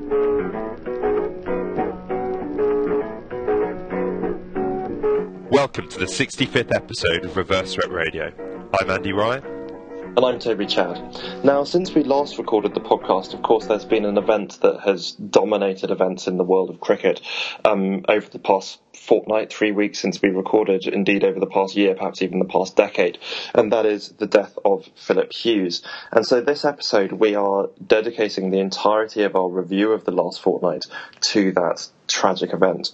Welcome to the 65th episode of Reverse Rep Radio. I'm Andy Ryan. And I'm Toby Chad. Now, since we last recorded the podcast, of course, there's been an event that has dominated events in the world of cricket over the past fortnight, 3 weeks since we recorded, indeed over the past year, perhaps even the past decade, and that is the death of Philip Hughes. And so this episode, we are dedicating the entirety of our review of the last fortnight to that tragic event.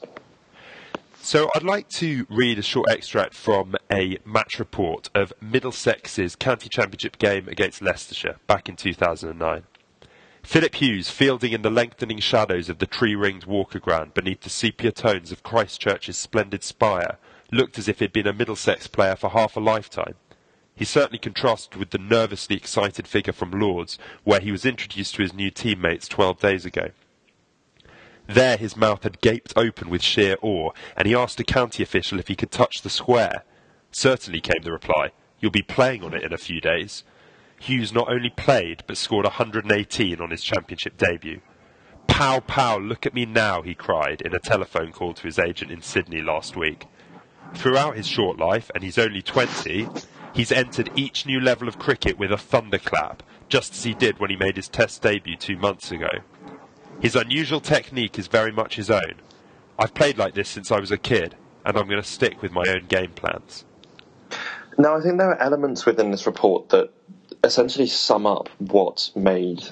So I'd like to read a short extract from a match report of Middlesex's county championship game against Leicestershire back in 2009. Philip Hughes, fielding in the lengthening shadows of the tree-ringed Walker ground beneath the sepia tones of Christchurch's splendid spire, looked as if he'd been a Middlesex player for half a lifetime. He certainly contrasted with the nervously excited figure from Lords, where he was introduced to his new teammates 12 days ago. There his mouth had gaped open with sheer awe, and he asked a county official if he could touch the square. Certainly, came the reply. You'll be playing on it in a few days. Hughes not only played, but scored 118 on his championship debut. Pow, pow, look at me now, he cried in a telephone call to his agent in Sydney last week. Throughout his short life, and he's only 20, he's entered each new level of cricket with a thunderclap, just as he did when he made his Test debut 2 months ago. His unusual technique is very much his own. I've played like this since I was a kid, and I'm going to stick with my own game plans. Now, I think there are elements within this report that essentially sum up what made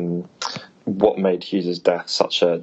Hughes' death such a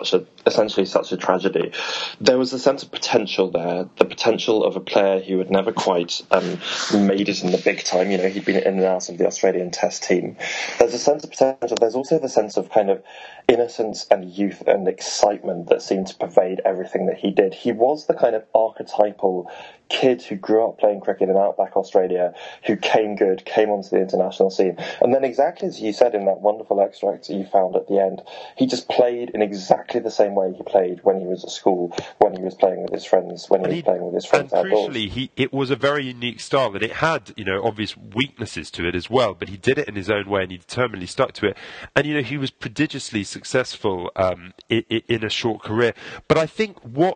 tragedy. There was a sense of potential there, the potential of a player who had never quite made it in the big time. You know, he'd been in and out of the Australian Test team. There's a sense of potential. There's also the sense of kind of innocence and youth and excitement that seemed to pervade everything that he did. He was the kind of archetypal kid who grew up playing cricket in outback Australia, who came onto the international scene. And then exactly as you said in that wonderful extract that you found at the end, he just played in exactly the same way he played when he was at school, when he was playing with his friends, outdoors. And crucially, it was a very unique style, and it had, obvious weaknesses to it as well, but he did it in his own way, and he determinedly stuck to it. And, he was prodigiously successful in a short career. But I think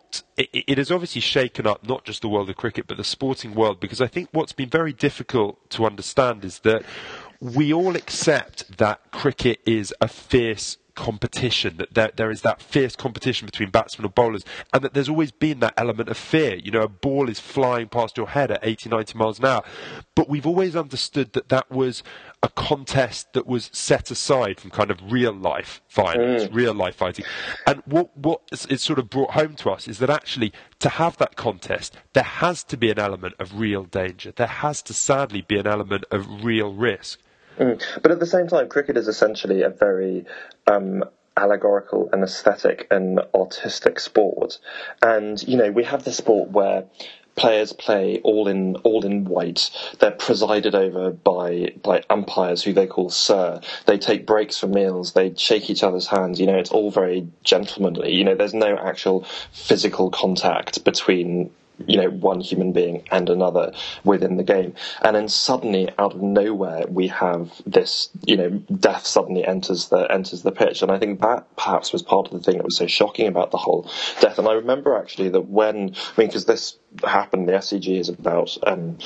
it has obviously shaken up not just the world of cricket, but the sporting world, because I think what's been very difficult to understand is that we all accept that cricket is a fierce competition, that there is that fierce competition between batsmen or bowlers, and that there's always been that element of fear. A ball is flying past your head at 80, 90 miles an hour. But we've always understood that was a contest that was set aside from kind of real life violence, real life fighting. And what is sort of brought home to us is that actually to have that contest, there has to be an element of real danger. There has to sadly be an element of real risk. But at the same time, cricket is essentially a very allegorical and aesthetic and artistic sport. And, we have this sport where players play all in white. They're presided over by umpires who they call sir. They take breaks for meals. They shake each other's hands. It's all very gentlemanly. There's no actual physical contact between one human being and another within the game. And then suddenly, out of nowhere, we have this, death suddenly enters the pitch. And I think that perhaps was part of the thing that was so shocking about the whole death. And I remember actually that because this happened, the SCG is about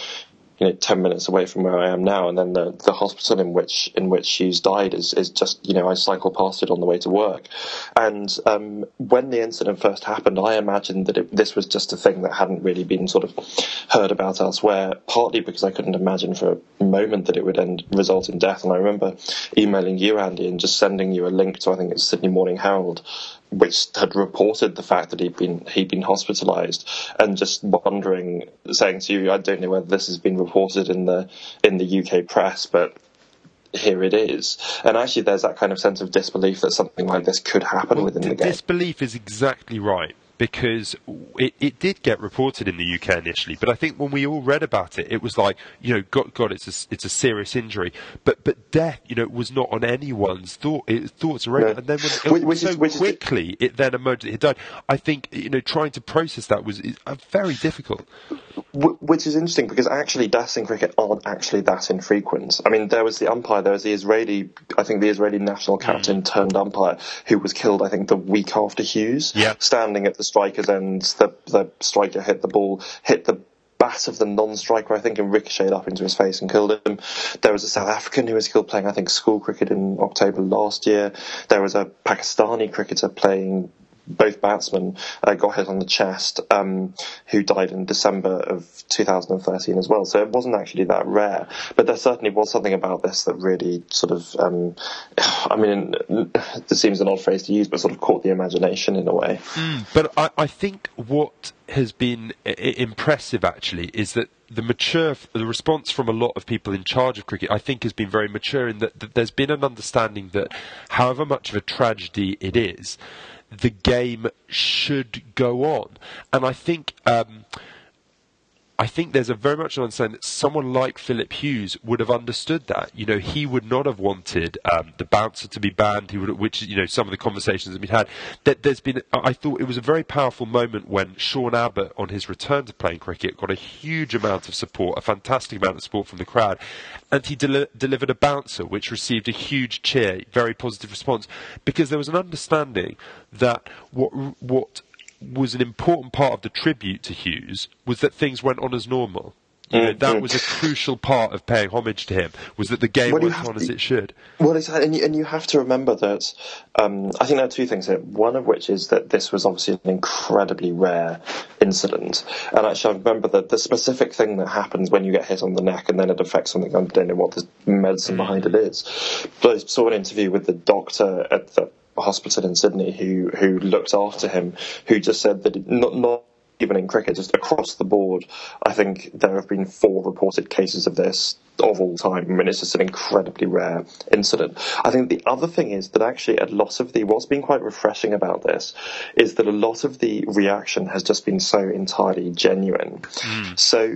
10 minutes away from where I am now, and then the hospital in which Hughes died is just, I cycle past it on the way to work. And when the incident first happened, I imagined that this was just a thing that hadn't really been sort of heard about elsewhere, partly because I couldn't imagine for a moment that it would result in death. And I remember emailing you, Andy, and just sending you a link to, I think it's Sydney Morning Herald, which had reported the fact that he'd been hospitalised, and just wondering, saying to you, I don't know whether this has been reported in the UK press, but here it is. And actually there's that kind of sense of disbelief that something like this could happen within the game. Disbelief is exactly right. because it did get reported in the UK initially, but I think when we all read about it, it was like, God, it's a serious injury, but death, was not on anyone's thoughts or radar. No. And then quickly it then emerged that he died. I think trying to process that was very difficult. Which is interesting because actually deaths in cricket aren't actually that infrequent. I mean, there was the Israeli national captain turned umpire who was killed, I think, the week after Hughes. Yeah. Standing at the striker's end, the striker hit the bat of the non-striker, I think, and ricocheted up into his face and killed him. There was a South African who was killed playing, I think, school cricket in October last year. There was a Pakistani cricketer playing. Both batsmen got hit on the chest, who died in December of 2013 as well. So it wasn't actually that rare. But there certainly was something about this that really sort of, this seems an odd phrase to use, but sort of caught the imagination in a way. But I think what has been impressive, actually, is that the response from a lot of people in charge of cricket, I think, has been very mature in that there's been an understanding that however much of a tragedy it is, the game should go on. And I think there's a very much an understanding that someone like Philip Hughes would have understood that. He would not have wanted the bouncer to be banned. Which some of the conversations have been had. I thought it was a very powerful moment when Sean Abbott, on his return to playing cricket, got a huge amount of support, a fantastic amount of support from the crowd, and he delivered a bouncer which received a huge cheer, very positive response, because there was an understanding that what was an important part of the tribute to Hughes was that things went on as normal. That was a crucial part of paying homage to him, was that the game went on as it should. Well, exactly, and you have to remember that, I think there are two things here. One of which is that this was obviously an incredibly rare incident. And actually, I remember that the specific thing that happens when you get hit on the neck and then it affects something, I don't know what the medicine behind it is. But I saw an interview with the doctor at the hospital in Sydney who looked after him, who just said that not even in cricket, just across the board, I think there have been 4 reported cases of this of all time. I mean, it's just an incredibly rare incident. I think the other thing is that actually what's been quite refreshing about this is that a lot of the reaction has just been so entirely genuine. So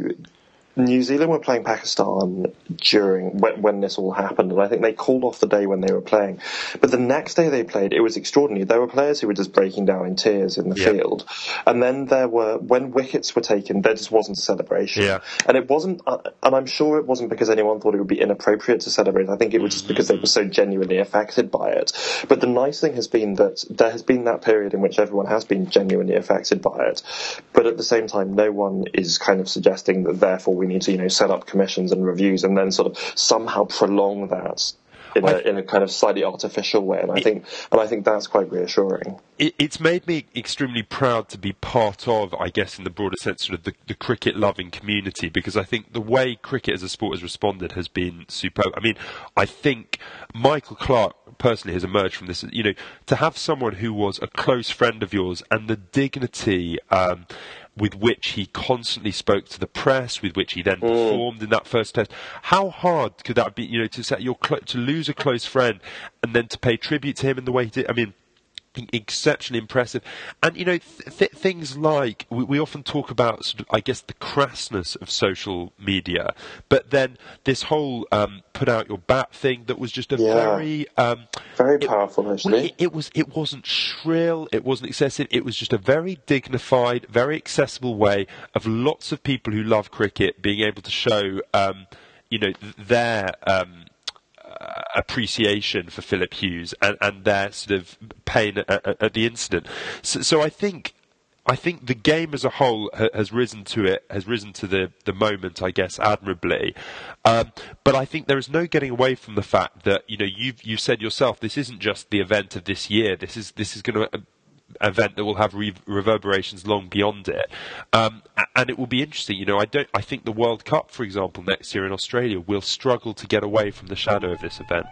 New Zealand were playing Pakistan during when this all happened, and I think they called off the day when they were playing. But the next day they played, it was extraordinary. There were players who were just breaking down in tears in the field, and then when wickets were taken, there just wasn't a celebration. And it wasn't, and I'm sure it wasn't because anyone thought it would be inappropriate to celebrate. I think it was just because they were so genuinely affected by it. But the nice thing has been that there has been that period in which everyone has been genuinely affected by it, but at the same time, no one is kind of suggesting that therefore we need to, set up commissions and reviews and then sort of somehow prolong that in a kind of slightly artificial way. And I think that's quite reassuring. It's made me extremely proud to be part of, I guess, in the broader sense, sort of the cricket-loving community, because I think the way cricket as a sport has responded has been superb. I mean, I think Michael Clarke personally has emerged from this, to have someone who was a close friend of yours and the dignity with which he constantly spoke to the press, with which he then performed in that first test. How hard could that be, to lose a close friend and then to pay tribute to him in the way he did? I mean, exceptionally impressive. And, things like, we often talk about, sort of, I guess, the crassness of social media, but then this whole put out your bat thing that was just a very powerful, actually. It wasn't shrill, it wasn't excessive, it was just a very dignified, very accessible way of lots of people who love cricket being able to show, their appreciation for Philip Hughes and their sort of pain at the incident. So I think the game as a whole has risen to the moment, I guess, admirably. But I think there is no getting away from the fact that you've said yourself, this isn't just the event of this year. This is going to event that will have reverberations long beyond it, and it will be interesting. I think the World Cup, for example, next year in Australia will struggle to get away from the shadow of this event.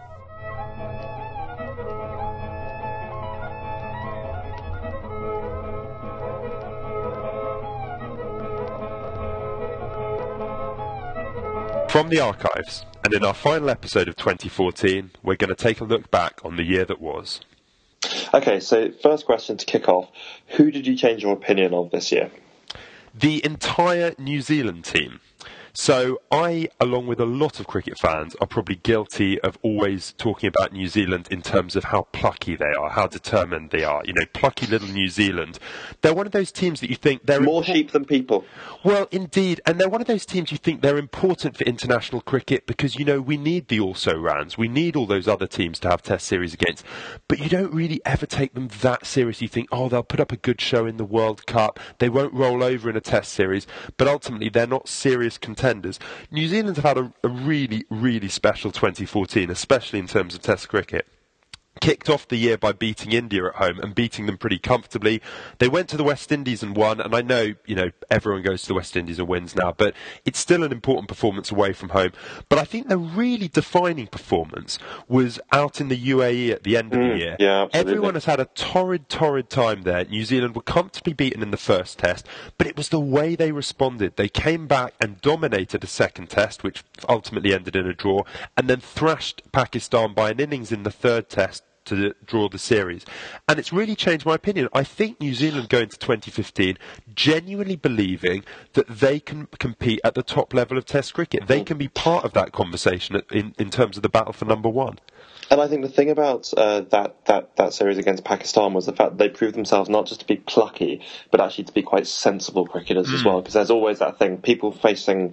From the archives, and in our final episode of 2014, we're going to take a look back on the year that was. Okay, so first question to kick off. Who did you change your opinion of this year? The entire New Zealand team. So I, along with a lot of cricket fans, are probably guilty of always talking about New Zealand in terms of how plucky they are, how determined they are. You know, plucky little New Zealand. They're one of those teams that you think they're... More sheep than people. Well, indeed. And they're one of those teams you think they're important for international cricket because, you know, we need the also-rans. We need all those other teams to have test series against. But you don't really ever take them that seriously. You think, oh, they'll put up a good show in the World Cup. They won't roll over in a test series. But ultimately, they're not serious contenders. New Zealand have had a really, really special 2014, especially in terms of Test cricket. Kicked off the year by beating India at home and beating them pretty comfortably. They went to the West Indies and won, and I know, you know, everyone goes to the West Indies and wins now, but it's still an important performance away from home. But I think the really defining performance was out in the UAE at the end of the year. Yeah, absolutely. Everyone has had a torrid time there. New Zealand were comfortably beaten in the first test, but it was the way they responded. They came back and dominated a second test, which ultimately ended in a draw, and then thrashed Pakistan by an innings in the third test to draw the series. And it's really changed my opinion. I think New Zealand go into 2015 genuinely believing that they can compete at the top level of Test cricket. They can be part of that conversation in terms of the battle for number one. And I think the thing about that series against Pakistan was the fact that they proved themselves not just to be plucky, but actually to be quite sensible cricketers as well. Because there's always that thing, people facing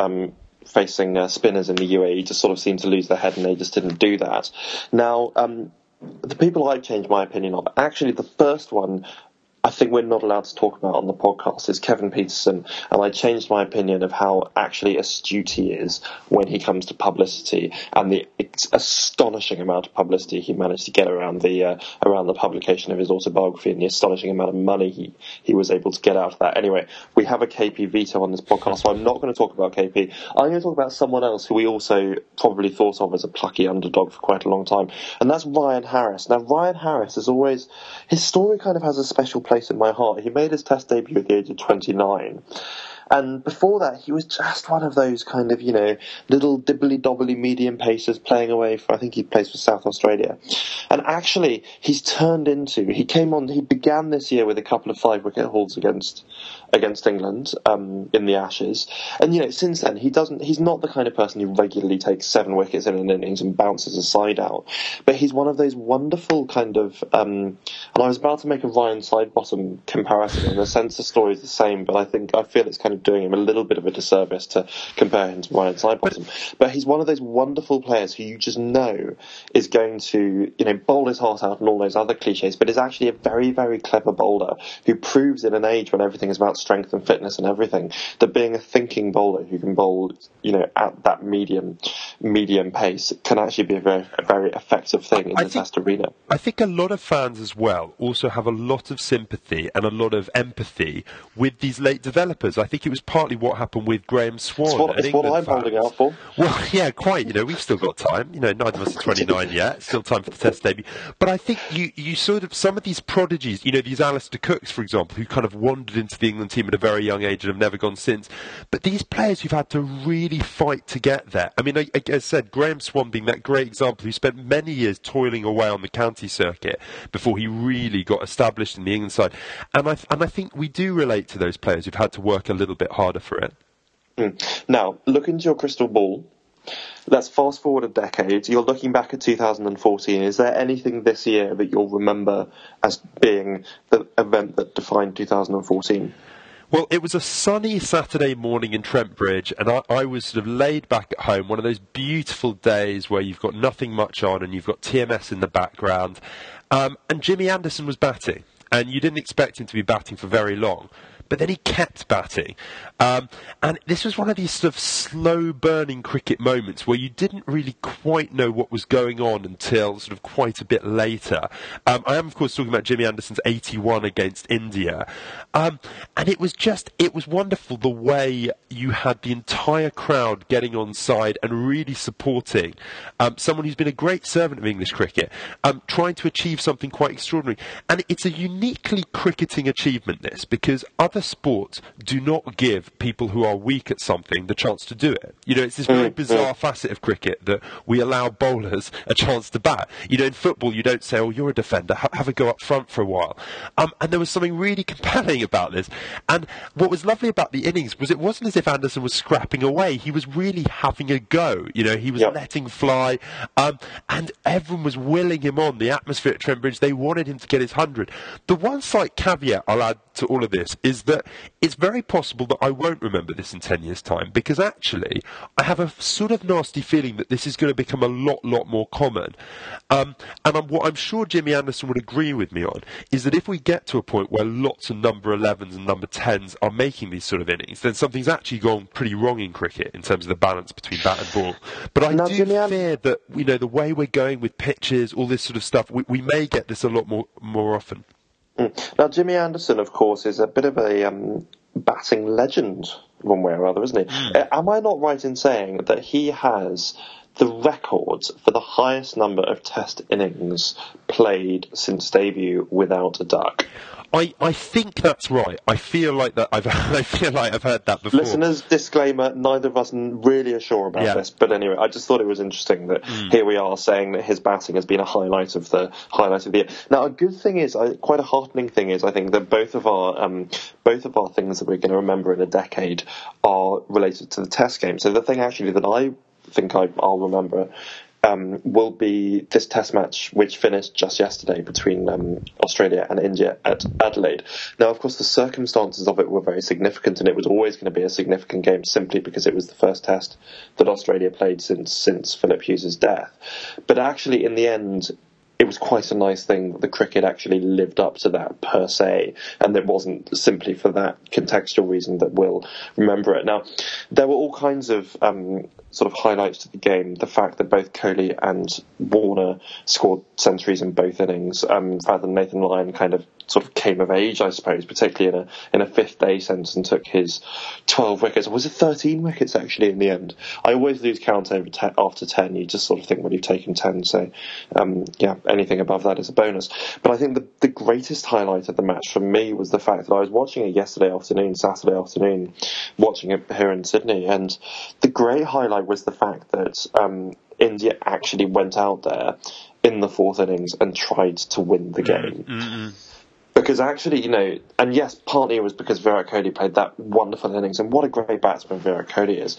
spinners in the UAE just sort of seem to lose their head, and they just didn't do that. Now, the people I've changed my opinion of, actually the first one I think we're not allowed to talk about on the podcast is Kevin Pietersen, and I changed my opinion of how actually astute he is when he comes to publicity, and the astonishing amount of publicity he managed to get around the publication of his autobiography, and the astonishing amount of money he was able to get out of that. Anyway, we have a KP veto on this podcast, so I'm not going to talk about KP. I'm going to talk about someone else who we also probably thought of as a plucky underdog for quite a long time, and that's Ryan Harris. Now, Ryan Harris is always, his story kind of has a special place in my heart. He made his Test debut at the age of 29. And before that, he was just one of those kind of, you know, little dibbly-dobbly medium pacers playing away for, I think he plays for South Australia. And actually, he began this year with a couple of 5-wicket hauls against England in the Ashes. And, you know, since then, he's not the kind of person who regularly takes 7 wickets in an innings and bounces a side out. But he's one of those wonderful kind of, and I was about to make a Ryan Sidebottom comparison. In a sense, the story is the same, but I feel it's kind of doing him a little bit of a disservice to compare him to Ryan Sidebottom. But he's one of those wonderful players who you just know is going to, you know, bowl his heart out and all those other cliches, but is actually a very, very clever bowler who proves in an age when everything is about strength and fitness and everything, that being a thinking bowler who can bowl, you know, at that medium pace can actually be a very effective thing in the Test arena. I think a lot of fans as well also have a lot of sympathy and a lot of empathy with these late developers. I think it was partly what happened with Graham Swan. It's what I'm holding out for. Well, yeah, quite. You know, we've still got time. You know, neither of us are 29 yet. Still time for the Test debut. But I think you sort of, some of these prodigies, you know, these Alistair Cooks, for example, who kind of wandered into the England team at a very young age and have never gone since. But these players who've had to really fight to get there. I mean, as I said, Graham Swan being that great example who spent many years toiling away on the county circuit before he really got established in the England side. And I think we do relate to those players who've had to work a little bit harder for it. Now, look into your crystal ball. Let's fast forward a decade. You're looking back at 2014. Is there anything this year that you'll remember as being the event that defined 2014? Well, it was a sunny Saturday morning in Trent Bridge, and I was sort of laid back at home, one of those beautiful days where you've got nothing much on and you've got TMS in the background. And Jimmy Anderson was batting, and you didn't expect him to be batting for very long. But then he kept batting. And this was one of these sort of slow-burning cricket moments where you didn't really quite know what was going on until sort of quite a bit later. I am, of course, talking about Jimmy Anderson's 81 against India. And it was wonderful the way you had the entire crowd getting on side and really supporting someone who's been a great servant of English cricket, trying to achieve something quite extraordinary. And it's a uniquely cricketing achievement, this, because other other sports do not give people who are weak at something the chance to do it. You know, it's this very bizarre facet of cricket that we allow bowlers a chance to bat. You know, in football, you don't say, oh, you're a defender, have a go up front for a while. And there was something really compelling about this. And what was lovely about the innings was it wasn't as if Anderson was scrapping away. He was really having a go. You know, he was letting fly. And everyone was willing him on. The atmosphere at Trent Bridge, they wanted him to get his 100. The one slight caveat I'll add to all of this is that it's very possible that I won't remember this in 10 years' time, because actually I have a sort of nasty feeling that this is going to become a lot more common. What I'm sure Jimmy Anderson would agree with me on is that if we get to a point where lots of number 11s and number 10s are making these sort of innings, then something's actually gone pretty wrong in cricket in terms of the balance between bat and ball. But I do fear that, you know, the way we're going with pitches, all this sort of stuff, we may get this a lot more often. Now, Jimmy Anderson, of course, is a bit of a batting legend one way or other, isn't he? Am I not right in saying that he has the record for the highest number of Test innings played since debut without a duck? I think that's right. I feel like that. I feel like I've heard that before. Listeners, disclaimer: neither of us really are sure about this. But anyway, I just thought it was interesting that here we are saying that his batting has been a highlight of the year. Now, a good thing is, quite a heartening thing is, I think that both of our things that we're going to remember in a decade are related to the Test game. So the thing actually that I think I'll remember will be this Test match, which finished just yesterday between Australia and India at Adelaide. Now, of course, the circumstances of it were very significant, and it was always going to be a significant game simply because it was the first Test that Australia played since Philip Hughes' death. But actually, in the end, it was quite a nice thing that the cricket actually lived up to that per se, and it wasn't simply for that contextual reason that we'll remember it. Now, there were all kinds of sort of highlights to the game. The fact that both Kohli and Warner scored centuries in both innings. The fact that Nathan Lyon kind of sort of came of age, I suppose, particularly in a fifth day sense, and took his 12 wickets. Or was it 13 wickets actually in the end? I always lose count after 10. You just sort of think, well, you've taken 10, so anything above that is a bonus. But I think the greatest highlight of the match for me was the fact that I was watching it Saturday afternoon, watching it here in Sydney, and the great highlight was the fact that India actually went out there in the fourth innings and tried to win the game. Mm-hmm. Because actually, you know, and yes, partly it was because Virat Kohli played that wonderful innings, and what a great batsman Virat Kohli is.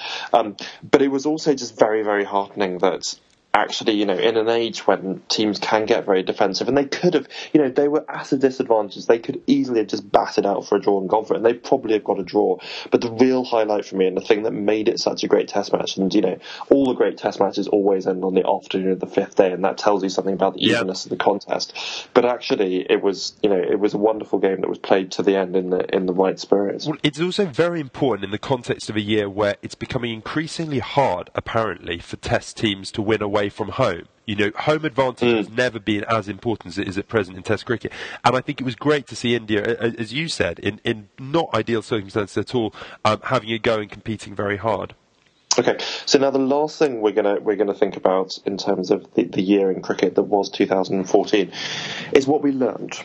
But it was also just very, very heartening that actually, you know, in an age when teams can get very defensive, and they could have, you know, they were at a disadvantage. They could easily have just batted out for a draw and gone for it, and they probably have got a draw. But the real highlight for me, and the thing that made it such a great Test match, and, you know, all the great Test matches always end on the afternoon of the fifth day, and that tells you something about the evenness of the contest. But actually, it was, you know, it was a wonderful game that was played to the end in the right spirit. Well, it's also very important in the context of a year where it's becoming increasingly hard, apparently, for Test teams to win away from home. You know, home advantage has never been as important as it is at present in Test cricket. And I think it was great to see India, as you said, in not ideal circumstances at all, having a go and competing very hard. Okay, so now the last thing we're gonna think about in terms of the year in cricket that was 2014 is what we learned.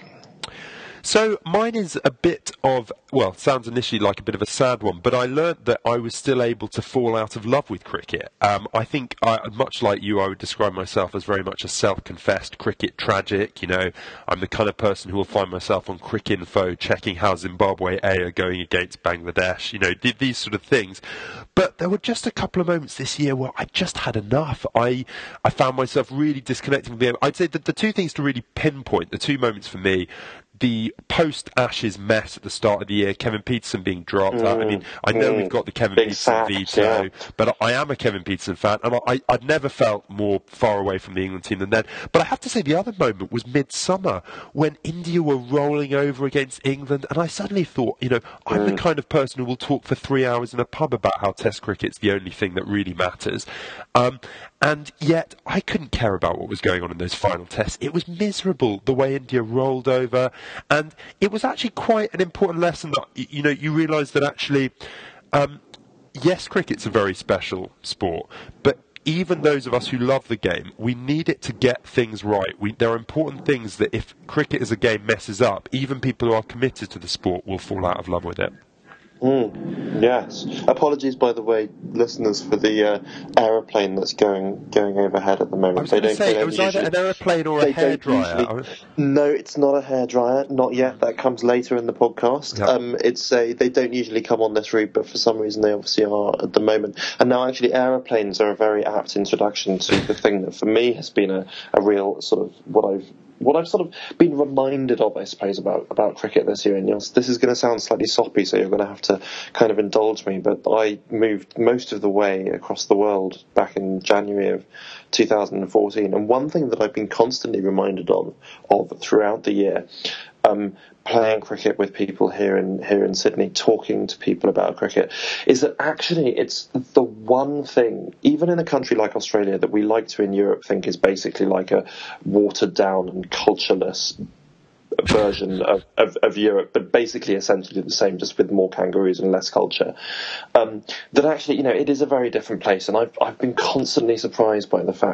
So mine is a bit of, well, sounds initially like a bit of a sad one, but I learnt that I was still able to fall out of love with cricket. I think, much like you, I would describe myself as very much a self-confessed cricket tragic. You know, I'm the kind of person who will find myself on Cricinfo checking how Zimbabwe A are going against Bangladesh, you know, these sort of things. But there were just a couple of moments this year where I just had enough. I found myself really disconnecting from the game. I'd say that the two things to really pinpoint, the two moments for me, the post-Ashes mess at the start of the year, Kevin Peterson being dropped. I mean, I know we've got the Kevin Peterson veto, but I am a Kevin Peterson fan, and I'd never felt more far away from the England team than then. But I have to say the other moment was midsummer, when India were rolling over against England, and I suddenly thought, you know, I'm the kind of person who will talk for 3 hours in a pub about how Test cricket's the only thing that really matters. And yet, I couldn't care about what was going on in those final tests. It was miserable, the way India rolled over. And it was actually quite an important lesson that, you know, you realise that actually, yes, cricket's a very special sport, but even those of us who love the game, we need it to get things right. There are important things that if cricket as a game messes up, even people who are committed to the sport will fall out of love with it. Yes. Apologies, by the way, listeners, for the aeroplane that's going overhead at the moment. I was going to say, it was either an aeroplane or a hairdryer. No, it's not a hairdryer. Not yet. That comes later in the podcast. Yep. They don't usually come on this route, but for some reason they obviously are at the moment. And now, actually, aeroplanes are a very apt introduction to the thing that for me has been a real sort of what I've sort of been reminded of, I suppose, about cricket this year. And this is going to sound slightly soppy, so you're going to have to kind of indulge me. But I moved most of the way across the world back in January of 2014. And one thing that I've been constantly reminded of throughout the year, playing cricket with people here in Sydney, talking to people about cricket, is that actually it's the one thing, even in a country like Australia, that we like to in Europe think is basically like a watered down and cultureless version of Europe, but basically essentially the same, just with more kangaroos and less culture. That actually, it is a very different place, and I've been constantly surprised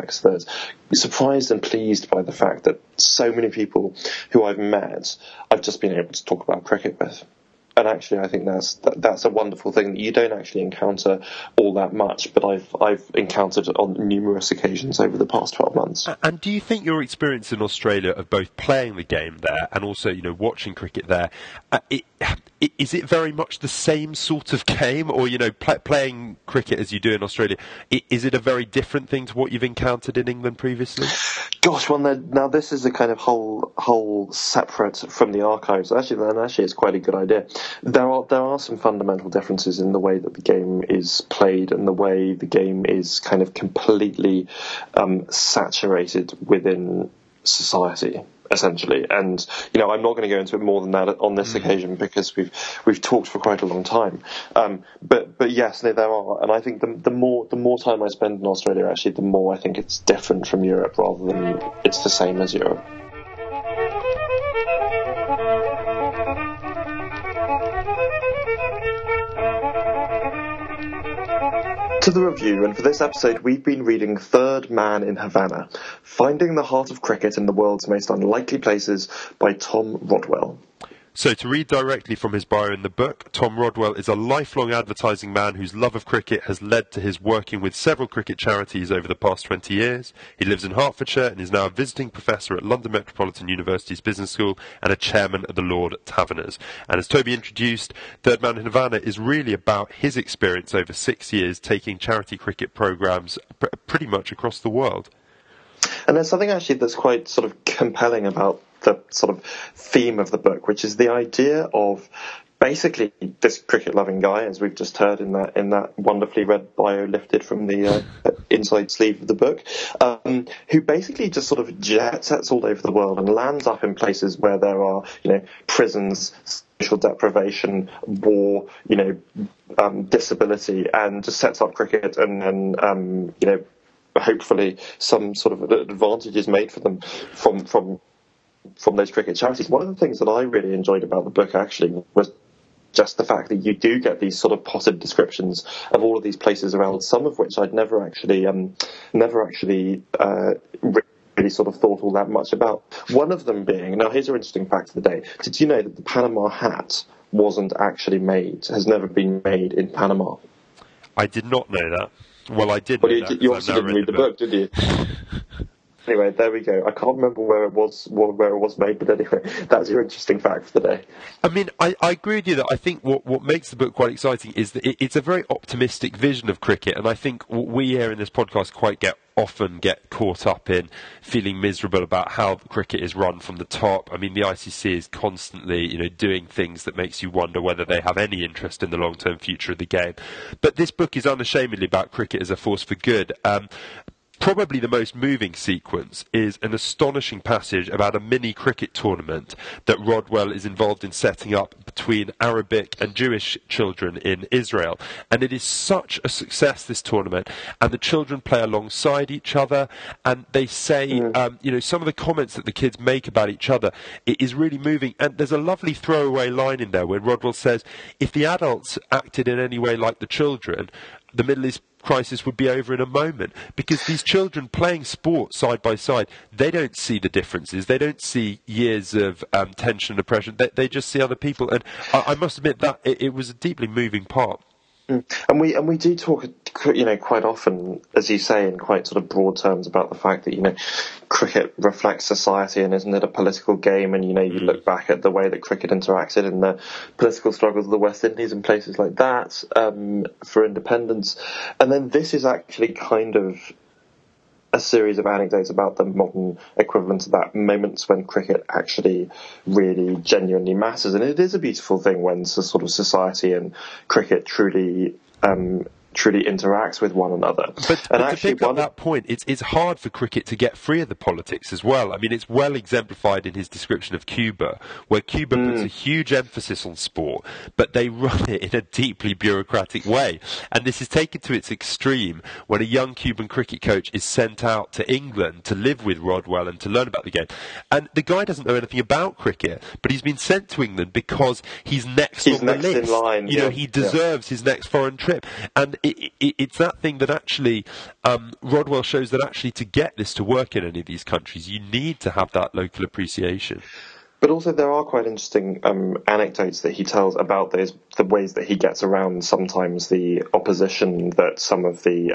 and pleased by the fact that so many people who I've met, I've just been able to talk about cricket with. And actually, I think that's a wonderful thing that you don't actually encounter all that much, but I've encountered on numerous occasions over the past 12 months. And do you think your experience in Australia of both playing the game there and also, watching cricket there, is it very much the same sort of game, or playing cricket as you do in Australia? Is it a very different thing to what you've encountered in England previously? Gosh, well, now this is a kind of whole separate from the archives. Actually, it's quite a good idea. There are some fundamental differences in the way that the game is played and the way the game is kind of completely saturated within society, essentially. And I'm not going to go into it more than that on this occasion, because we've talked for quite a long time. But yes, there are, and I think the more time I spend in Australia, actually, the more I think it's different from Europe rather than it's the same as Europe. To the review, and for this episode we've been reading Third Man in Havana, Finding the Heart of Cricket in the World's Most Unlikely Places by Tom Rodwell. So to read directly from his bio in the book, Tom Rodwell is a lifelong advertising man whose love of cricket has led to his working with several cricket charities over the past 20 years. He lives in Hertfordshire and is now a visiting professor at London Metropolitan University's Business School and a chairman of the Lord Taverners. And as Toby introduced, Third Man in Havana is really about his experience over 6 years taking charity cricket programmes pretty much across the world. And there's something actually that's quite sort of compelling about the sort of theme of the book, which is the idea of basically this cricket-loving guy, as we've just heard in that wonderfully read bio lifted from the inside sleeve of the book, who basically just sort of jet sets all over the world and lands up in places where there are, prisons, social deprivation, war, disability, and just sets up cricket and hopefully some sort of advantage is made for them from those cricket charities. One of the things that I really enjoyed about the book actually was just the fact that you do get these sort of potted descriptions of all of these places around, some of which I'd never actually really sort of thought all that much about. One of them being, now here's an interesting fact of the day, did you know that the Panama hat has never been made in Panama? I did not know that. Well, I did know that. You obviously didn't read the book, did you? Anyway, there we go. I can't remember where it was made, but anyway, that's your interesting fact for the day. I mean, I agree with you that I think what makes the book quite exciting is that it's a very optimistic vision of cricket, and I think we here in this podcast often get caught up in feeling miserable about how cricket is run from the top. I mean, the ICC is constantly, doing things that makes you wonder whether they have any interest in the long-term future of the game. But this book is unashamedly about cricket as a force for good. Probably the most moving sequence is an astonishing passage about a mini cricket tournament that Rodwell is involved in setting up between Arabic and Jewish children in Israel. And it is such a success, this tournament. And the children play alongside each other, and they say, some of the comments that the kids make about each other, it is really moving. And there's a lovely throwaway line in there where Rodwell says, if the adults acted in any way like the children, the Middle East crisis would be over in a moment, because these children playing sport side by side, they don't see the differences. They don't see years of tension and oppression. They just see other people. And I must admit that it was a deeply moving part. And we do talk, quite often, as you say, in quite sort of broad terms about the fact that, cricket reflects society and isn't it a political game? And, you look back at the way that cricket interacted in the political struggles of the West Indies and places like that for independence. And then this is actually kind of a series of anecdotes about the modern equivalent of that, moments when cricket actually really genuinely matters. And it is a beautiful thing when sort of society and cricket truly interacts with one another. But to pick up that point, it's hard for cricket to get free of the politics as well. I mean, it's well exemplified in his description of Cuba, where Cuba puts a huge emphasis on sport, but they run it in a deeply bureaucratic way. And this is taken to its extreme when a young Cuban cricket coach is sent out to England to live with Rodwell and to learn about the game. And the guy doesn't know anything about cricket, but he's been sent to England because he's next on the list. In line. He deserves his next foreign trip. And it's that thing that actually Rodwell shows that actually to get this to work in any of these countries, you need to have that local appreciation. But also there are quite interesting anecdotes that he tells about the ways that he gets around sometimes the opposition that some of the,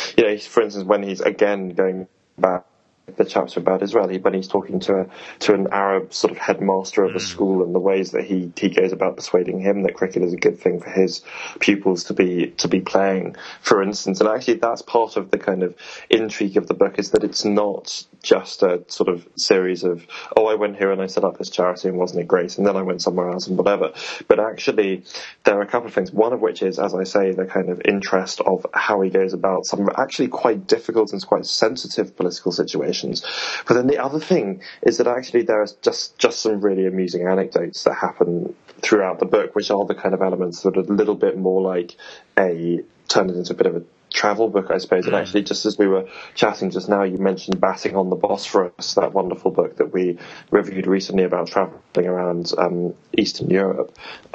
for instance, when he's again going back the chapter about Israel, when he's talking to an Arab sort of headmaster of a school, and the ways that he goes about persuading him that cricket is a good thing for his pupils to be playing, for instance. And actually that's part of the kind of intrigue of the book, is that it's not just a sort of series of, I went here and I set up this charity and wasn't it great, and then I went somewhere else and whatever. But actually there are a couple of things, one of which is, as I say, the kind of interest of how he goes about some actually quite difficult and quite sensitive political situations. But then the other thing is that actually there are just some really amusing anecdotes that happen throughout the book, which are the kind of elements that are a little bit more like turned it into a bit of a travel book, I suppose. And actually, just as we were chatting just now, you mentioned Batting on the Bosphorus, that wonderful book that we reviewed recently about travelling around Eastern Europe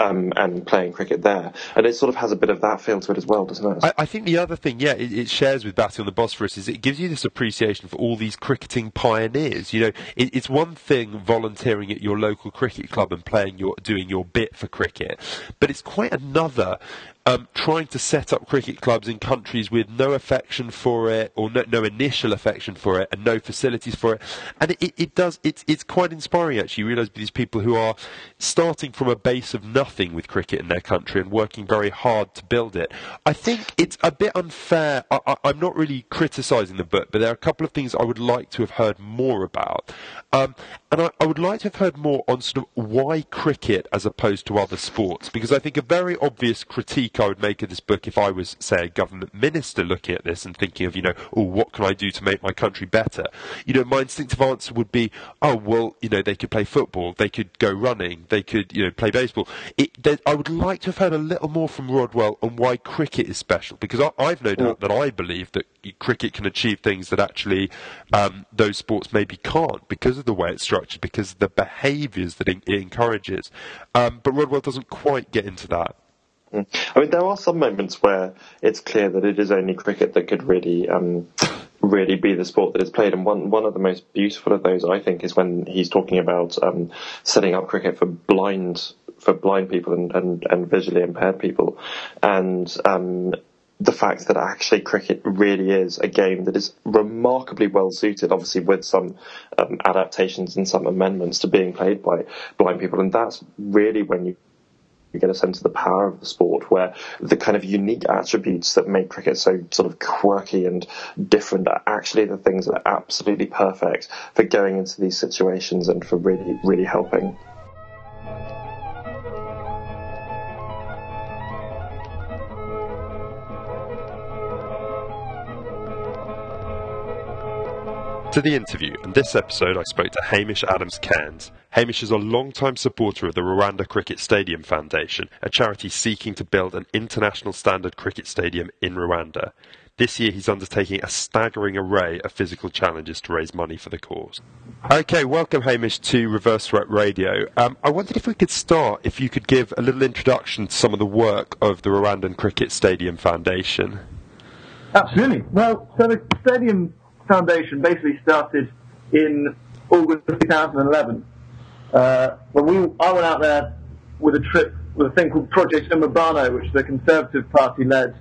and playing cricket there. And it sort of has a bit of that feel to it as well, doesn't it? I think the other thing, it shares with Batting on the Bosphorus, is it gives you this appreciation for all these cricketing pioneers. It's one thing volunteering at your local cricket club and doing your bit for cricket, but it's quite another trying to set up cricket clubs in countries with no affection for it, or no initial affection for it, and no facilities for it. And it's quite inspiring, actually. You realise these people who are starting from a base of nothing with cricket in their country and working very hard to build it. I think it's a bit unfair. I'm not really criticising the book, but there are a couple of things I would like to have heard more about. And I would like to have heard more on sort of why cricket as opposed to other sports, because I think a very obvious critique I would make of this book, if I was, say, a government minister looking at this and thinking of, what can I do to make my country better? My instinctive answer would be, they could play football, they could go running, they could, play baseball. I would like to have heard a little more from Rodwell on why cricket is special, because I've no doubt that I believe that cricket can achieve things that actually those sports maybe can't, because of the way it's structured, because of the behaviours that it encourages. But Rodwell doesn't quite get into that. I mean, there are some moments where it's clear that it is only cricket that could really be the sport that is played. And one of the most beautiful of those, I think, is when he's talking about setting up cricket for blind people and visually impaired people. And the fact that actually cricket really is a game that is remarkably well suited, obviously with some adaptations and some amendments, to being played by blind people. And that's really when you get a sense of the power of the sport, where the kind of unique attributes that make cricket so sort of quirky and different are actually the things that are absolutely perfect for going into these situations and for really, really helping. To the interview, and this episode I spoke to Hamish Adams-Cairns. Hamish is a long-time supporter of the Rwanda Cricket Stadium Foundation, a charity seeking to build an international standard cricket stadium in Rwanda. This year he's undertaking a staggering array of physical challenges to raise money for the cause. Okay, welcome Hamish to Reverse Sweat Radio. I wondered if we could start, if you could give a little introduction to some of the work of the Rwandan Cricket Stadium Foundation. Absolutely. Well, so the Stadium Foundation basically started in August 2011. I went out there with a trip with a thing called Project Umubano, which is a Conservative Party-led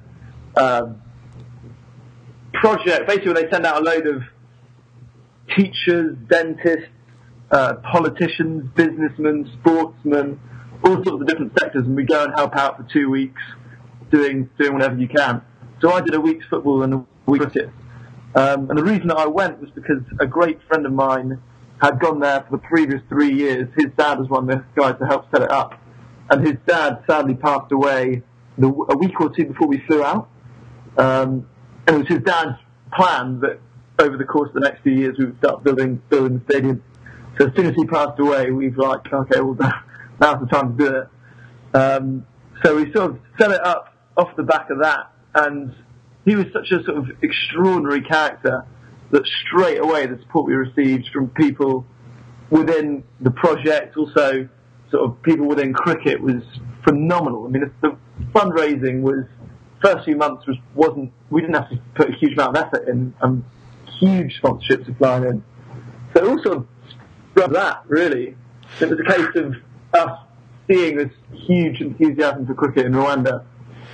project. Basically, they send out a load of teachers, dentists, politicians, businessmen, sportsmen, all sorts of different sectors, and we go and help out for 2 weeks doing whatever you can. So I did a week's football and a week's cricket. And the reason that I went was because a great friend of mine had gone there for the previous 3 years. His dad was one of the guys to help set it up. And his dad sadly passed away a week or two before we flew out. And it was his dad's plan that over the course of the next few years we would start building the stadium. So as soon as he passed away, we were like, okay, well, now's the time to do it. So we sort of set it up off the back of that. And he was such a sort of extraordinary character that straight away the support we received from people within the project, also sort of people within cricket, was phenomenal. I mean, the fundraising was, first few months we didn't have to put a huge amount of effort in, and huge sponsorships are flying in. So it all sort of spread that, really. It was a case of us seeing this huge enthusiasm for cricket in Rwanda.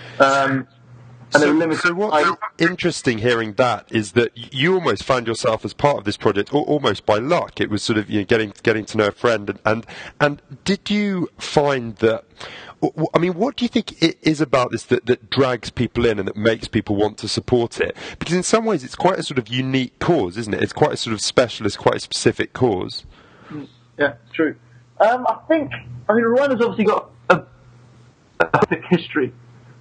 So what's interesting hearing that is that you almost found yourself as part of this project almost by luck. It was sort of getting to know a friend, and did you find that? I mean, what do you think it is about this that drags people in and that makes people want to support it? Because in some ways it's quite a sort of unique cause, isn't it? It's quite a sort of specialist, quite a specific cause. Yeah, it's true. I mean, Rwanda's obviously got a thick history,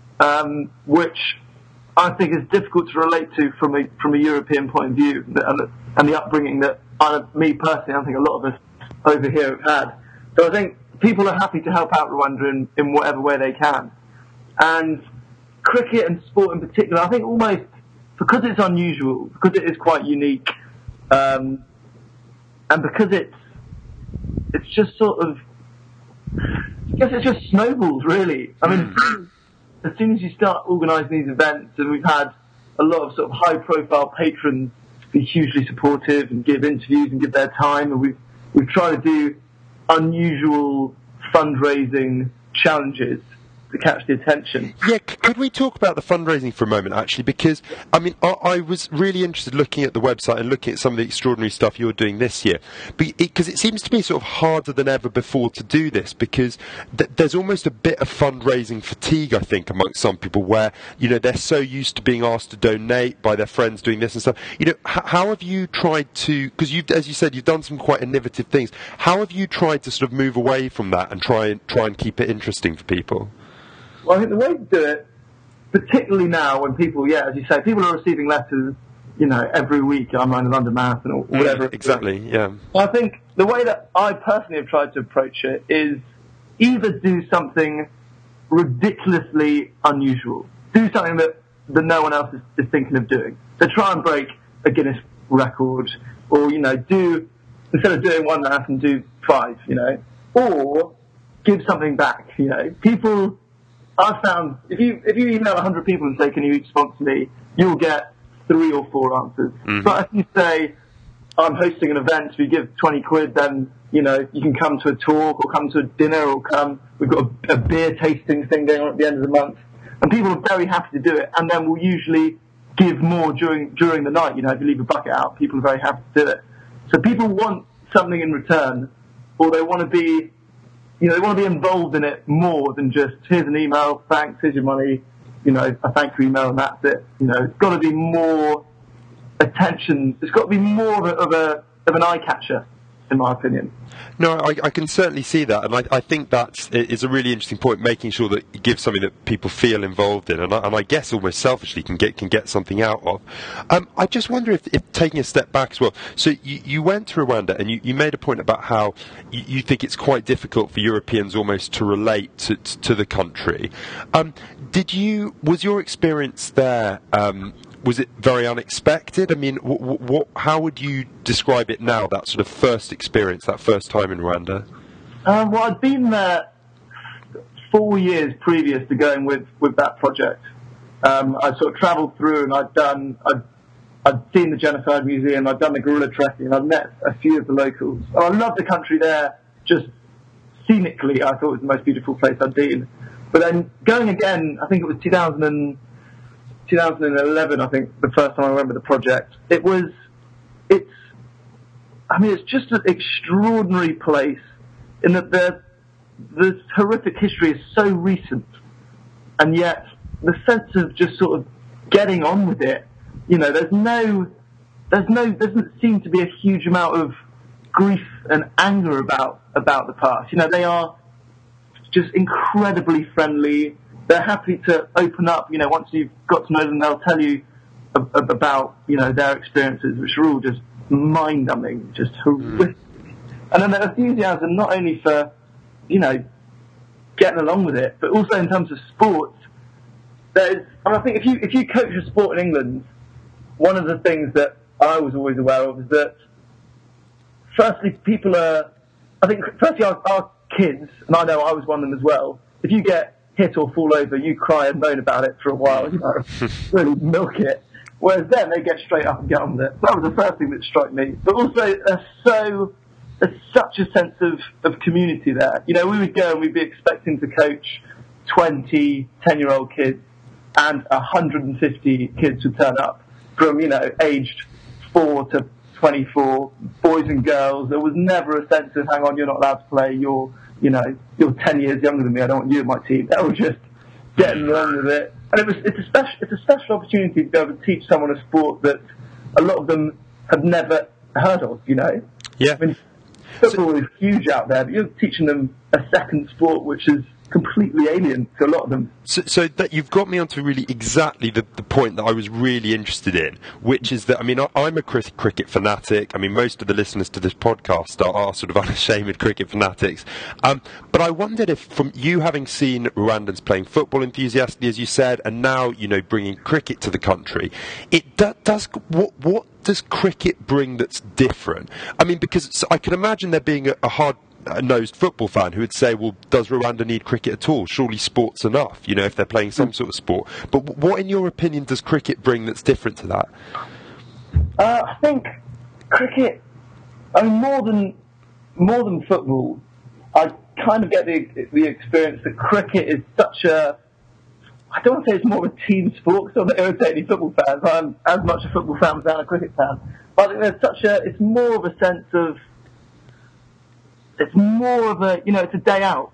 which I think is difficult to relate to from a European point of view, and the upbringing that me personally, I think a lot of us over here have had. So I think people are happy to help out Rwanda in whatever way they can. And cricket and sport in particular, I think almost because it's unusual, because it is quite unique, and because it's just sort of, I guess it's just snowballs, really. I mean, as soon as you start organising these events, and we've had a lot of sort of high-profile patrons be hugely supportive and give interviews and give their time, and we've tried to do unusual fundraising challenges to catch the attention. Yeah, could we talk about the fundraising for a moment, actually? Because, I mean, I was really interested looking at the website and looking at some of the extraordinary stuff you're doing this year. Because it seems to be sort of harder than ever before to do this, because there's almost a bit of fundraising fatigue, I think, amongst some people, where, they're so used to being asked to donate by their friends doing this and stuff. How have you tried to, because as you said, you've done some quite innovative things. How have you tried to sort of move away from that and try and keep it interesting for people? Well, I think the way to do it, particularly now when people, as you say, people are receiving letters, every week, I'm running the London Marathon or whatever. Exactly, yeah. I think the way that I personally have tried to approach it is either do something ridiculously unusual, do something that no one else is thinking of doing. So try and break a Guinness record, or, do, instead of doing one marathon, do 5, or give something back, People, I've found, if you email 100 people and say, can you each sponsor me, you'll get 3 or 4 answers. Mm-hmm. But if you say, I'm hosting an event, if you give 20 quid, then, you can come to a talk or come to a dinner or we've got a beer tasting thing going on at the end of the month. And people are very happy to do it, and then we'll usually give more during the night. If you leave a bucket out, people are very happy to do it. So people want something in return, or they want to be they want to be involved in it more than just, here's an email, thanks, here's your money, a thank you email, and that's it. It's got to be more attention. It's got to be more of an eye catcher, in my opinion. No, I can certainly see that, and I think that is a really interesting point, making sure that you give something that people feel involved in, and I guess almost selfishly can get something out of. I just wonder if taking a step back as well, so you went to Rwanda, and you made a point about how you think it's quite difficult for Europeans almost to relate to the country. Was your experience there was it very unexpected? I mean, how would you describe it now? That sort of first experience, that first time in Rwanda. Well, I'd been there 4 years previous to going with that project. I sort of travelled through, and I'd seen the Genocide Museum, I'd done the gorilla trekking, and I'd met a few of the locals. And I loved the country there, just scenically, I thought it was the most beautiful place I'd been. But then going again, I think it was 2011, I think, the first time I remember the project. It's just an extraordinary place in that the horrific history is so recent, and yet the sense of just sort of getting on with it, there doesn't seem to be a huge amount of grief and anger about the past. They are just incredibly friendly. They're happy to open up. Once you've got to know them, they'll tell you about their experiences, which are all just mind-numbing, just horrific. And then their enthusiasm not only for getting along with it, but also in terms of sports. I think if you coach a sport in England, one of the things that I was always aware of is that firstly our kids, and I know I was one of them as well, if you get hit or fall over, you cry and moan about it for a while, really milk it. Whereas then they get straight up and get on with it. That was the first thing that struck me. But also, there's such a sense of community there. We would go and we'd be expecting to coach 20, 10-year-old kids, and 150 kids would turn up from, aged 4 to 24, boys and girls. There was never a sense of, hang on, you're not allowed to play, you're 10 years younger than me, I don't want you in my team. They were just getting along with it. And it's a special opportunity to be able to teach someone a sport that a lot of them have never heard of, Yeah. I mean, football is huge out there, but you're teaching them a second sport which is completely alien to a lot of them. So that you've got me onto really exactly the point that I was really interested in, which is that, I'm a cricket fanatic. Most of the listeners to this podcast are sort of unashamed cricket fanatics. But I wondered if, from you having seen Rwandans playing football enthusiastically, as you said, and now, bringing cricket to the country, what does cricket bring that's different? Because I can imagine there being a hard-nosed football fan who would say, well, does Rwanda need cricket at all? Surely sport's enough, if they're playing some sort of sport. But what, in your opinion, does cricket bring that's different to that? I think cricket, more than football, I kind of get the experience that cricket is such a, I don't want to say it's more of a team sport, because I don't irritate any football fans. I'm as much a football fan as I'm a cricket fan. But I think it's more of a sense of, it's a day out.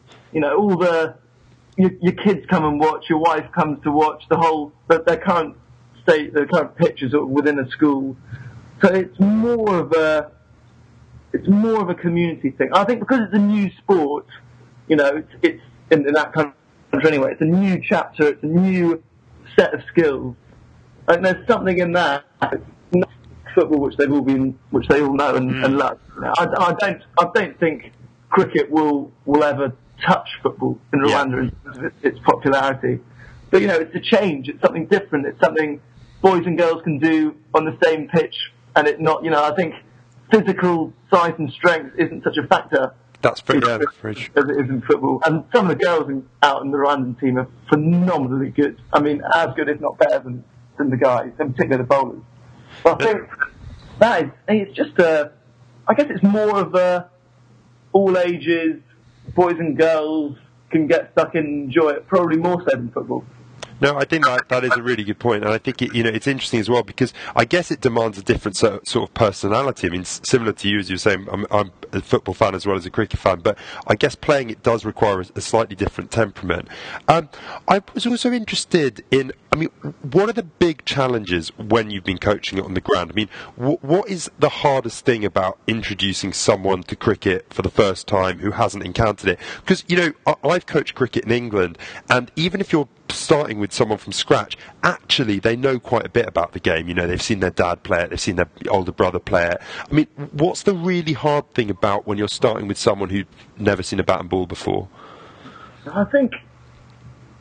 Your kids come and watch, your wife comes to watch, their current pitch is within a school. So it's more of a community thing. I think because it's a new sport, it's in that country anyway, it's a new chapter, it's a new set of skills. And there's something in that. Football, which they all know and love. I don't think cricket will ever touch football in Rwanda in terms of its popularity. But it's a change. It's something different. It's something boys and girls can do on the same pitch, and it not. I think physical size and strength isn't such a factor. That's very true. As it is in football. And some of the girls out in the Rwandan team are phenomenally good. As good, if not better than the guys, in particular the bowlers. Well, I think it's just I guess it's more of all ages, boys and girls can get stuck in and enjoy it, probably more so than football. No, I think that is a really good point, and I think it's interesting as well, because I guess it demands a different sort of personality. Similar to you, as you were saying, I'm a football fan as well as a cricket fan, but I guess playing it does require a slightly different temperament. I was also interested in, what are the big challenges when you've been coaching it on the ground? What is the hardest thing about introducing someone to cricket for the first time who hasn't encountered it? Because, I've coached cricket in England, and even if you're starting with someone from scratch, actually they know quite a bit about the game. They've seen their dad play it, they've seen their older brother play it. What's the really hard thing about when you're starting with someone who's never seen a bat and ball before? I think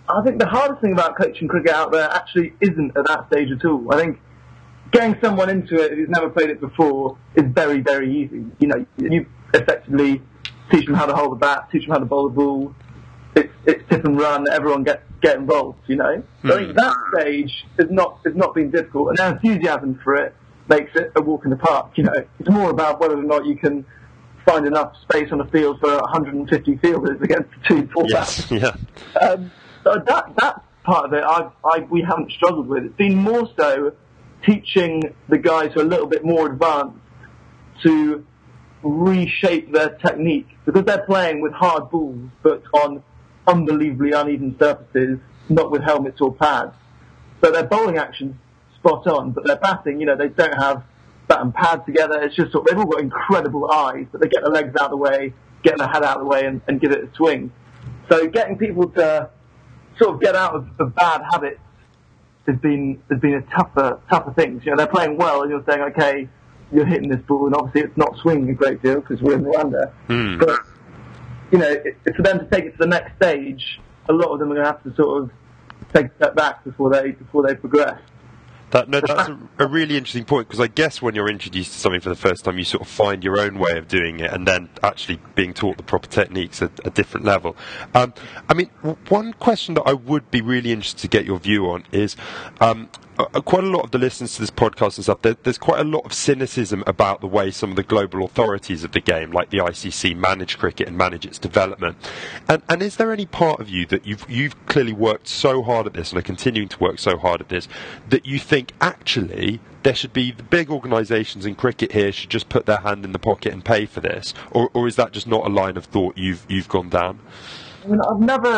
I think the hardest thing about coaching cricket out there actually isn't at that stage at all. I think getting someone into it who's never played it before is very, very easy. You know, you effectively teach them how to hold the bat, teach them how to bowl the ball. It's tip and run. Everyone get involved. You know, so I think that stage has not been difficult, and their enthusiasm for it makes it a walk in the park. You know, it's more about whether or not you can find enough space on the field for 150 fielders against 2 fullbacks. Yes, yeah. So that part of it, we haven't struggled with. It's been more so teaching the guys who are a little bit more advanced to reshape their technique, because they're playing with hard balls but on unbelievably uneven surfaces, not with helmets or pads. So their bowling action's spot on, but their batting, you know, they don't have bat and pad together. It's just they've all got incredible eyes, but they get their legs out of the way, get their head out of the way, and give it a swing. So getting people to sort of get out of bad habits has been a tougher thing. You know, they're playing well, and you're saying, okay, you're hitting this ball, and obviously it's not swinging a great deal because we're in Rwanda. But you know, for them to take it to the next stage, a lot of them are going to have to sort of take a step back before they progress. That's a really interesting point, because I guess when you're introduced to something for the first time, you sort of find your own way of doing it, and then actually being taught the proper techniques at a different level. I mean, one question that I would be really interested to get your view on is quite a lot of the listeners to this podcast and stuff, there's quite a lot of cynicism about the way some of the global authorities of the game, like the ICC, manage cricket and manage its development. And is there any part of you that you've clearly worked so hard at this and are continuing to work so hard at this, that you think actually there should be the big organisations in cricket here should just put their hand in the pocket and pay for this, or is that just not a line of thought you've gone down? I mean,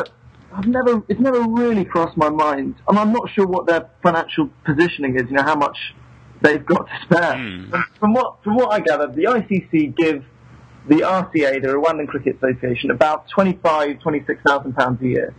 it's never really crossed my mind. And I'm not sure what their financial positioning is, you know, how much they've got to spare. From what I gather, the ICC give the RCA, the Rwandan Cricket Association, about £26,000 a year,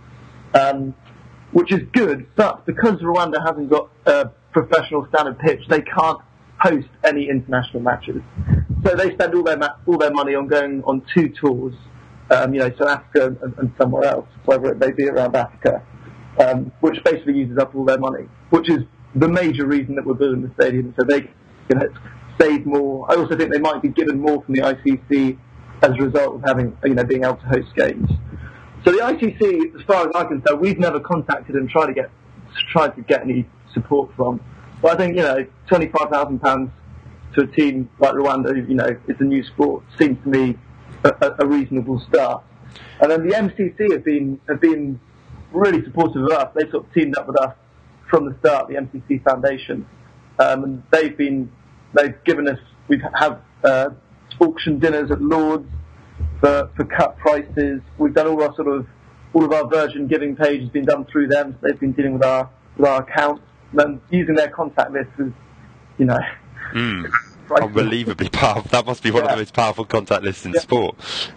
which is good, but because Rwanda hasn't got a professional standard pitch, they can't host any international matches. So they spend all their money on going on 2 tours, you know, South Africa and somewhere else, whether it may be around Africa, which basically uses up all their money, which is the major reason that we're building the stadium, so they can save more. I also think they might be given more from the ICC as a result of having, you know, being able to host games. So the ICC, as far as I can tell, we've never contacted and tried to get any support from. But I think, you know, £25,000 to a team like Rwanda, you know, it's a new sport, seems to me a reasonable start. And then the MCC have been really supportive of us. They sort of teamed up with us from the start, the MCC Foundation, and they've given us, we've had auction dinners at Lord's for cut prices. We've done all of our Virgin giving page has been done through them. So they've been dealing with our accounts and using their contact list as, you know. Unbelievably powerful. That must be one of the most powerful contact lists in sport.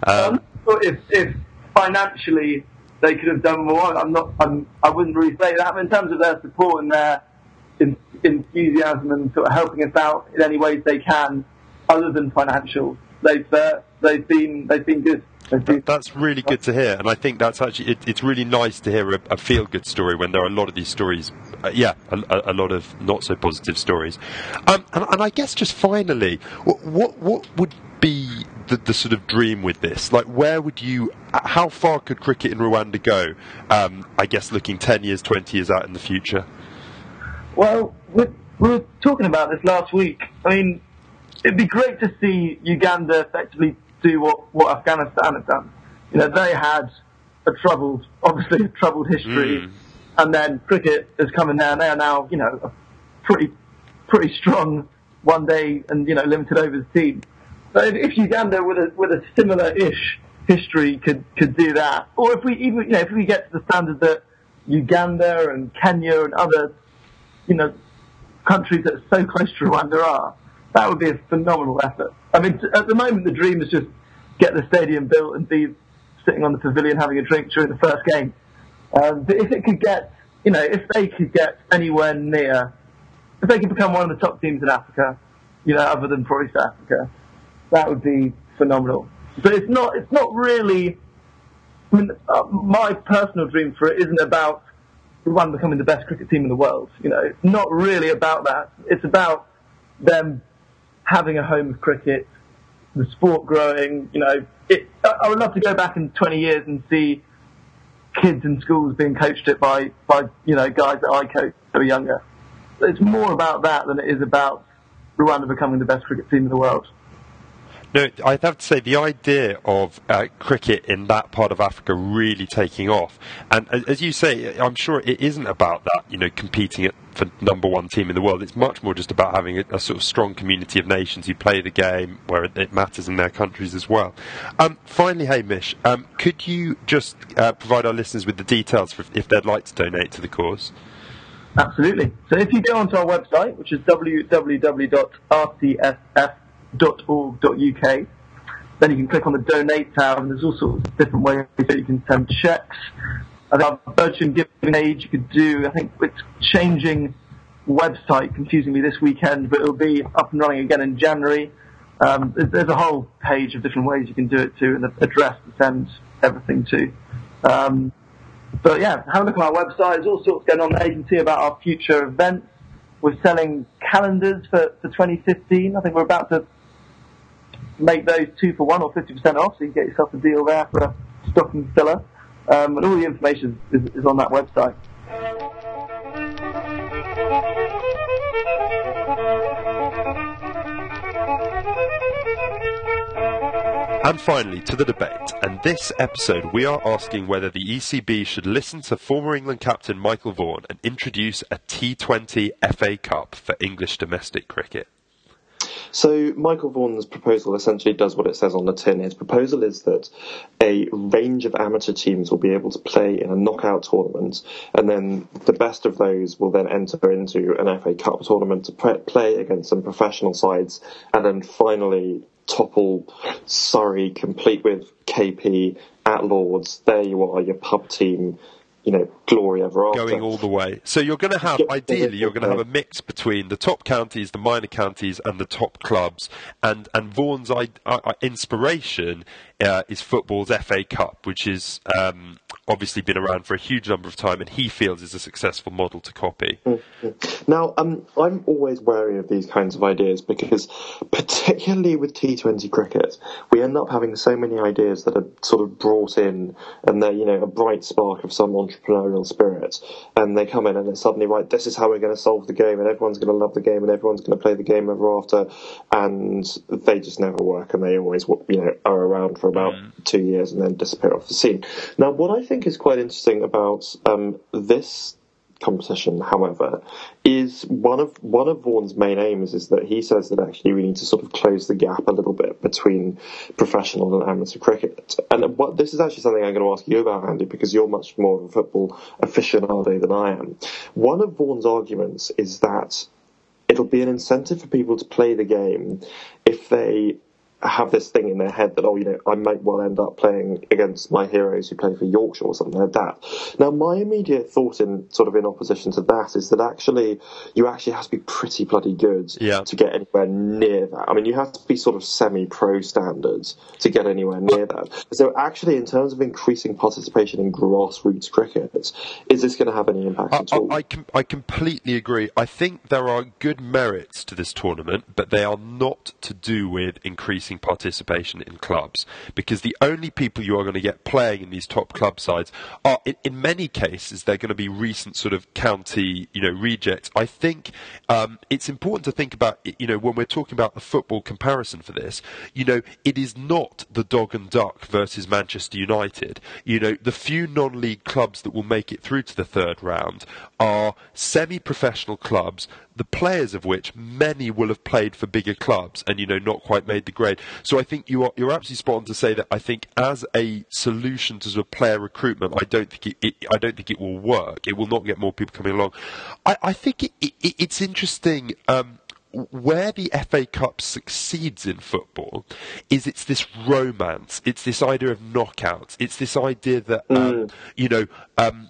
If financially they could have done more, I wouldn't really say that. But in terms of their support and their enthusiasm and sort of helping us out in any ways they can, other than financial, they've been good. That's really good to hear, and I think that's actually it's really nice to hear a feel-good story when there are a lot of these stories. A lot of not so positive stories. And I guess just finally, what would be the sort of dream with this? Like, how far could cricket in Rwanda go? I guess looking 10 years, 20 years out in the future. Well, we were talking about this last week. I mean, it'd be great to see Uganda effectively do what Afghanistan had done. You know, they had a troubled history, and then cricket has come in there, and they are now, you know, a pretty strong one day and, you know, limited overs team. So if Uganda with a similar-ish history could do that, or if we get to the standard that Uganda and Kenya and other, you know, countries that are so close to Rwanda are, that would be a phenomenal effort. I mean, at the moment, the dream is just get the stadium built and be sitting on the pavilion having a drink during the first game. But if it could get, you know, if they could get anywhere near, if they could become one of the top teams in Africa, you know, other than probably South Africa, that would be phenomenal. But it's not really I mean, my personal dream for it isn't about one becoming the best cricket team in the world. Not really about that. It's about them having a home of cricket, the sport growing. I would love to go back in 20 years and see kids in schools being coached it by guys that I coached that were younger. It's more about that than it is about Rwanda becoming the best cricket team in the world. No, I'd have to say the idea of cricket in that part of Africa really taking off, and as you say, I'm sure it isn't about that, competing for number one team in the world. It's much more just about having a sort of strong community of nations who play the game where it matters in their countries as well. Finally, Hamish, could you just provide our listeners with the details if they'd like to donate to the cause? Absolutely. So if you go onto our website, which is www.rcsf.org.uk, then you can click on the donate tab, and there's all sorts of different ways that you can send checks. I think our Virgin Giving page you could do. I think it's changing website confusingly this weekend, but it'll be up and running again in January. There's a whole page of different ways you can do it to, and an address to send everything to. But yeah, have a look at our website. There's all sorts going on there. You can see about our future events. We're selling calendars for 2015. I think we're about to make those 2 for 1 or 50% off, so you can get yourself a deal there for a stocking filler. And all the information is on that website. And finally, to the debate. And this episode, we are asking whether the ECB should listen to former England captain Michael Vaughan and introduce a T20 FA Cup for English domestic cricket. So Michael Vaughan's proposal essentially does what it says on the tin. His proposal is that a range of amateur teams will be able to play in a knockout tournament, and then the best of those will then enter into an FA Cup tournament to play against some professional sides, and then finally topple Surrey, complete with KP at Lords. There you are, your pub team, glory ever after. Going all the way. So you're going to have, ideally, you're going to have a mix between the top counties, the minor counties, and the top clubs. And Vaughan's inspiration is football's FA Cup, which is obviously been around for a huge number of time, and he feels is a successful model to copy. Now, I'm always wary of these kinds of ideas because, particularly with T20 cricket, we end up having so many ideas that are sort of brought in, and they're, a bright spark of some entrepreneurial spirit, and they come in and it's suddenly, right, this is how we're going to solve the game, and everyone's going to love the game, and everyone's going to play the game ever after, and they just never work, and they always, are around for about 2 years and then disappear off the scene. Now, what I think is quite interesting about this competition, however, is one of Vaughan's main aims is that he says that actually we need to sort of close the gap a little bit between professional and amateur cricket. And this is actually something I'm going to ask you about, Andy, because you're much more of a football aficionado than I am. One of Vaughan's arguments is that it'll be an incentive for people to play the game if they have this thing in their head that, I might well end up playing against my heroes who play for Yorkshire or something like that. Now, my immediate thought in opposition to that is that you actually have to be pretty bloody good to get anywhere near that. I mean, you have to be sort of semi-pro standards to get anywhere near that. So actually, in terms of increasing participation in grassroots cricket, is this going to have any impact at all? I completely agree. I think there are good merits to this tournament, but they are not to do with increasing participation in clubs, because the only people you are going to get playing in these top club sides are, in many cases, they're going to be recent sort of county, rejects. I think it's important to think about, when we're talking about the football comparison for this, it is not the dog and duck versus Manchester United. The few non-league clubs that will make it through to the third round are semi-professional clubs, the players of which many will have played for bigger clubs and not quite made the grade. So I think you're absolutely spot on to say that I think as a solution to sort of player recruitment, I don't think it will work. It will not get more people coming along. I think it's interesting. Where the FA Cup succeeds in football is it's this romance. It's this idea of knockouts. It's this idea that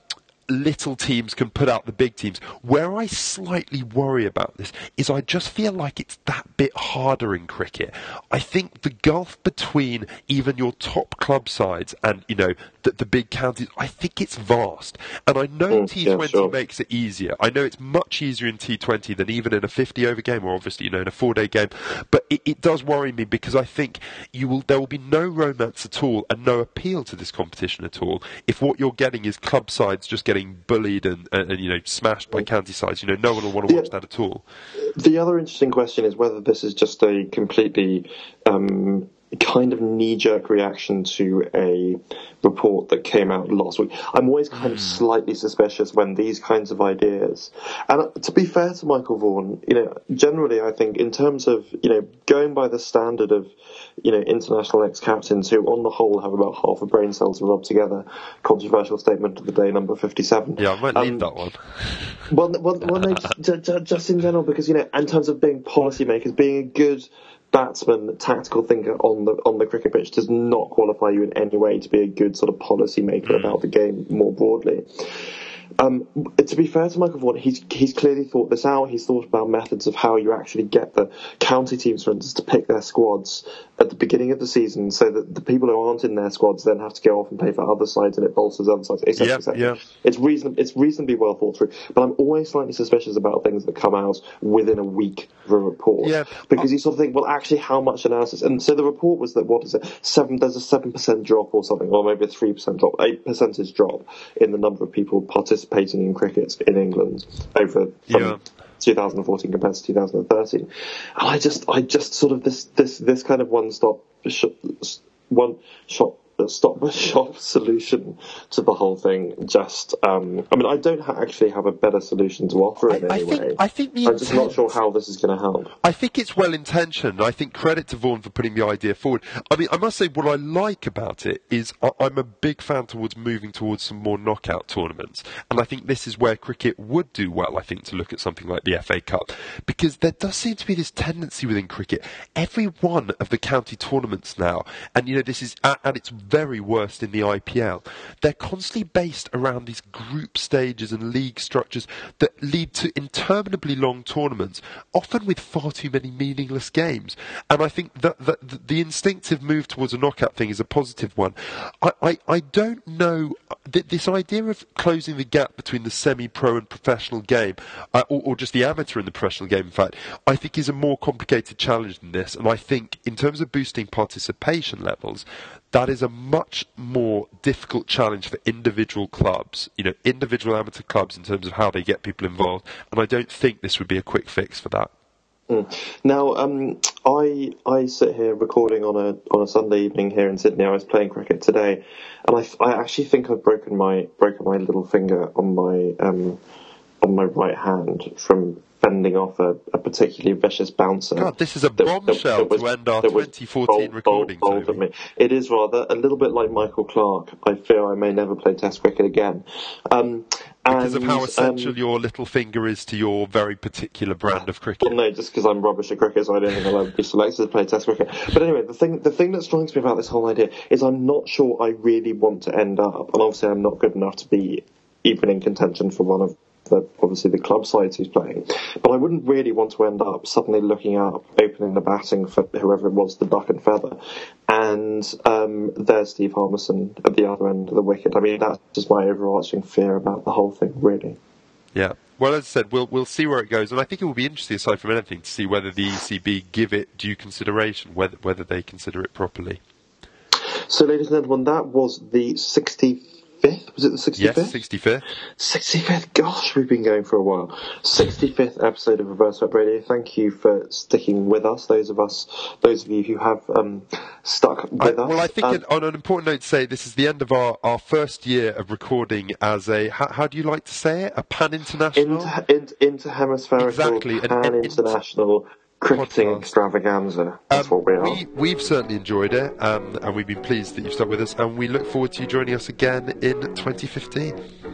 little teams can put out the big teams. Where I slightly worry about this is I just feel like it's that bit harder in cricket. I think the gulf between even your top club sides and, the big counties, I think it's vast. And I know T20 makes it easier. I know it's much easier in T20 than even in a 50-over game, or obviously, in a 4-day game. But it does worry me because I think there will be no romance at all and no appeal to this competition at all if what you're getting is club sides just getting bullied and smashed by county sides. No one will want to watch that at all. The other interesting question is whether this is just a completely kind of knee-jerk reaction to a report that came out last week. I'm always kind of slightly suspicious when these kinds of ideas, and to be fair to Michael Vaughan, generally I think in terms of, going by the standard of, international ex-captains who on the whole have about half a brain cell to rub together, controversial statement of the day, number 57. Yeah, I might leave that one. Well, no, just in general, because, in terms of being policymakers, being a good batsman, tactical thinker on the cricket pitch does not qualify you in any way to be a good sort of policy maker about the game more broadly. To be fair to Michael Vaughan, he's clearly thought this out. He's thought about methods of how you actually get the county teams, for instance, to pick their squads at the beginning of the season, so that the people who aren't in their squads then have to go off and play for other sides, and it bolsters other sides, etc. Yeah. It's reasonably well thought through. But I'm always slightly suspicious about things that come out within a week of a report, because you sort of think, well, actually, how much analysis? And so the report was that there's a 7% drop or something, or maybe a 3% drop, 8% drop in the number of people participating in cricket in England over 2014 compared to 2013. And I just sort of this kind of stop-the-shop solution to the whole thing. Just, I don't actually have a better solution to offer in any way. I think I'm just not sure how this is going to help. I think it's well intentioned. I think credit to Vaughan for putting the idea forward. I must say what I like about it is I'm a big fan towards moving towards some more knockout tournaments, and I think this is where cricket would do well. I think to look at something like the FA Cup, because there does seem to be this tendency within cricket. Every one of the county tournaments now, and this is at its very worst in the IPL, they're constantly based around these group stages and league structures that lead to interminably long tournaments, often with far too many meaningless games. And I think that the instinctive move towards a knockout thing is a positive one. I don't know, this idea of closing the gap between the semi-pro and professional game, or just the amateur and the professional game, in fact, I think is a more complicated challenge than this. And I think in terms of boosting participation levels, that is a much more difficult challenge for individual clubs, individual amateur clubs, in terms of how they get people involved. And I don't think this would be a quick fix for that. Now, I sit here recording on a Sunday evening here in Sydney. I was playing cricket today, and I actually think I've broken my little finger on my right hand from fending off a particularly vicious bouncer. God, this is a bombshell to end our 2014 recording. At me. It is rather a little bit like Michael Clarke. I fear I may never play Test cricket again. Because of how essential your little finger is to your very particular brand of cricket. Well, no, just because I'm rubbish at cricket, so I don't think I'll ever be selected to play Test cricket. But anyway, the thing that strikes me about this whole idea is I'm not sure I really want to end up, and obviously I'm not good enough to be even in contention for one of obviously the club sides who's playing, but I wouldn't really want to end up suddenly looking up, opening the batting for whoever it was, the duck and feather, and there's Steve Harmison at the other end of the wicket. That's just my overarching fear about the whole thing, really. Yeah. Well, as I said, we'll see where it goes, and I think it will be interesting, aside from anything, to see whether the ECB give it due consideration, whether they consider it properly. So, ladies and gentlemen, that was the 65th. Was it the 65th? Yes, 65th. 65th. Gosh, we've been going for a while. 65th episode of Reverse Sweep Radio. Thank you for sticking with us. Those of you who have stuck with us. Well, I think on an important note to say, this is the end of our first year of recording as a, how do you like to say it? A pan-international? Inter-hemispherical, exactly. pan-international cricketing podcast extravaganza. That's what we are. We've certainly enjoyed it, and we've been pleased that you've stuck with us, and we look forward to you joining us again in 2015.